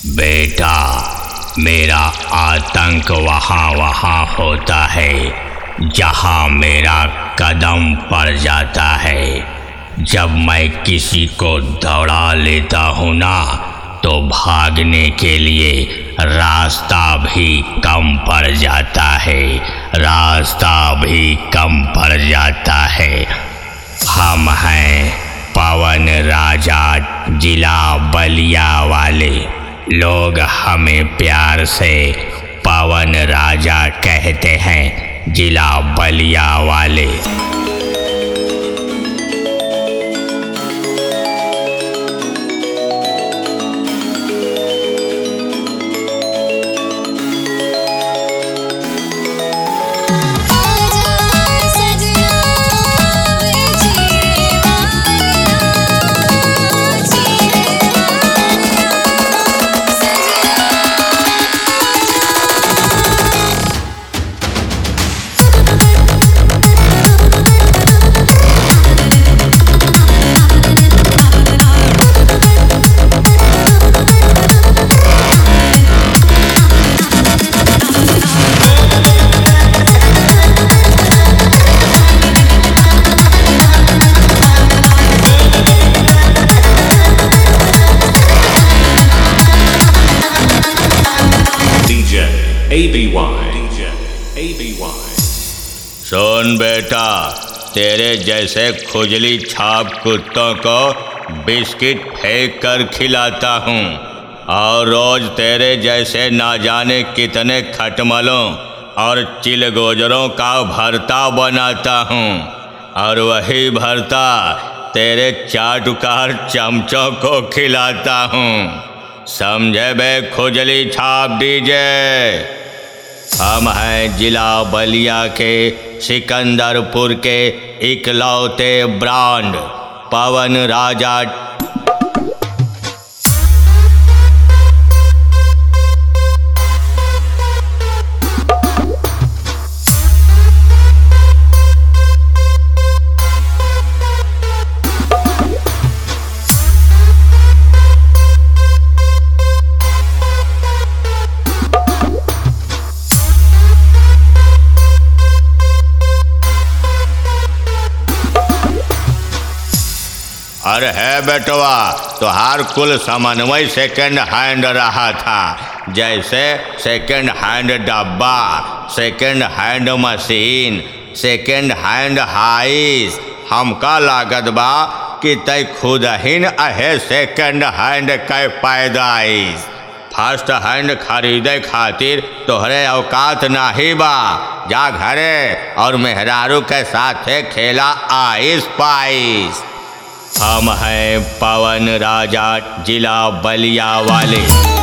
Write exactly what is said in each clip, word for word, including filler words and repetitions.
बेटा, मेरा आतंक वहाँ वहाँ होता है जहाँ मेरा कदम पड़ जाता है। जब मैं किसी को दौड़ा लेता हूँ ना, तो भागने के लिए रास्ता भी कम पड़ जाता है, रास्ता भी कम पड़ जाता है। हम हैं पवन राजा जिला बलिया वाले, लोग हमें प्यार से पवन राजा कहते हैं, जिला बलिया वाले। A B Y D J A B Y। सुन बेटा, तेरे जैसे खुजली छाप कुत्तों को बिस्किट फेंक कर खिलाता हूँ, और रोज तेरे जैसे ना जाने कितने खटमलों और चिलगोजरों का भरता बनाता हूँ, और वही भरता तेरे चाटुकार चमचों को खिलाता हूँ। समझे बे खुजली छाप डीजे? हम हैं जिला बलिया के सिकंदरपुर के इकलौते ब्रांड पवन राजा। अरे है बेटवा, तुहार कुल समन्वय सेकंड हैंड रहा था, जैसे सेकंड हैंड डब्बा, second hand machine, second hand हाइस। हमका लागत बा कि तय खुद ही न अहे सेकंड हैंड के पैदाइश। फर्स्ट हैंड खरीदे खातिर तोहरे औकात नाही बा। जा घरे और मेहरारू के साथे खेला आइस पाइस। हम हैं पवन राजा जिला बलिया वाले।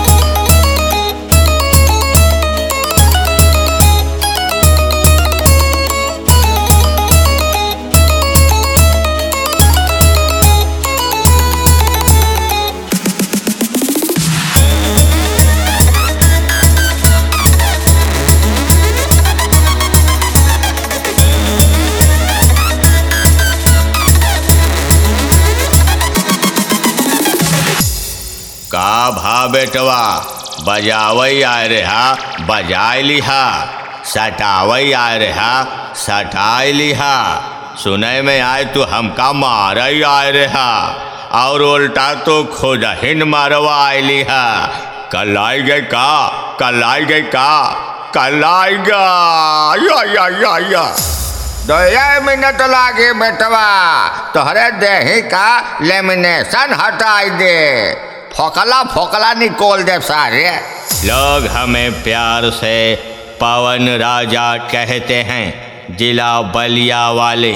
का भा बेटवा, बजावई आए रहा बजाय लिहा, सटावई आए रहा सटाई लिहा। सुने में आए तो हमका मारई आए रहा, और उल्टा तो खुद ही मारवा लिहा। कल आई गए का, कल आई गए का, कल आई गा या या या या। दो मिनट लागे बेटवा, तोहरे देही का लेमिनेशन हटाई दे, फोकला फोकला निकोल दे सारे। लोग हमें प्यार से पवन राजा कहते हैं, जिला बलिया वाले।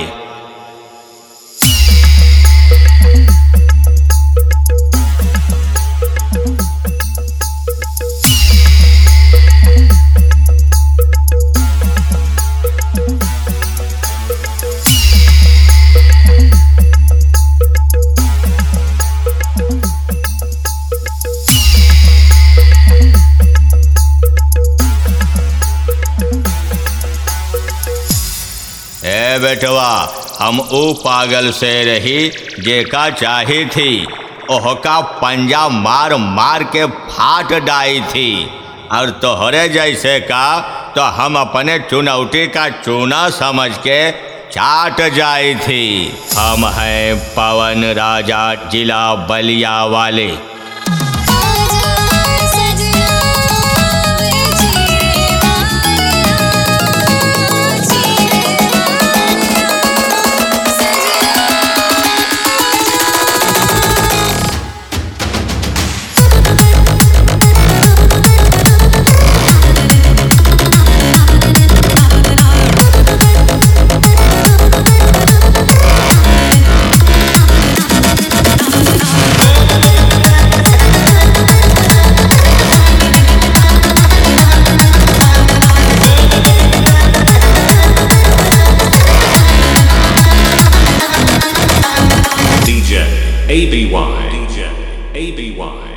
ए बेटवा, हम ऊ पागल से रही जेका चाही थी, ओहका पंजा मार मार के फाट डाई थी। और तोहरे जैसे का तो हम अपने चुनौती का चूना समझ के चाट जाई थी। हम हैं पवन राजा जिला बलिया वाले। D J A B Y. D J A B Y.